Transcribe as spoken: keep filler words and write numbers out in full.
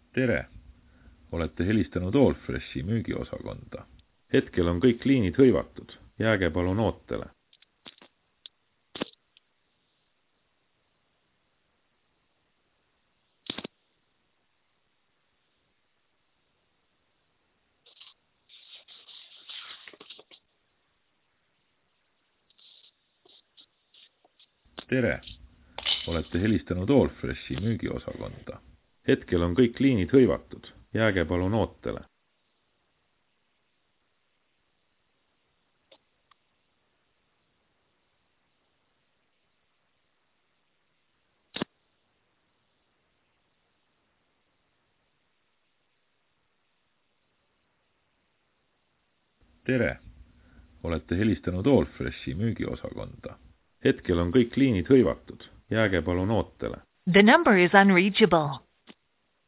Tere! Olete helistanud Allfreshi müügiosakonda. Hetkel on kõik liinid hõivatud. Jääge palun ootele. Tere! Olete helistanud Allfreshi müügiosakonda. Hetkel on kõik liinid hõivatud. Jääge palun ootele. Tere! Olete helistanud Allfreshi müügiosakonda. Hetkel on kõik liinid hõivatud. Jääge palun ootele. The number is unreachable.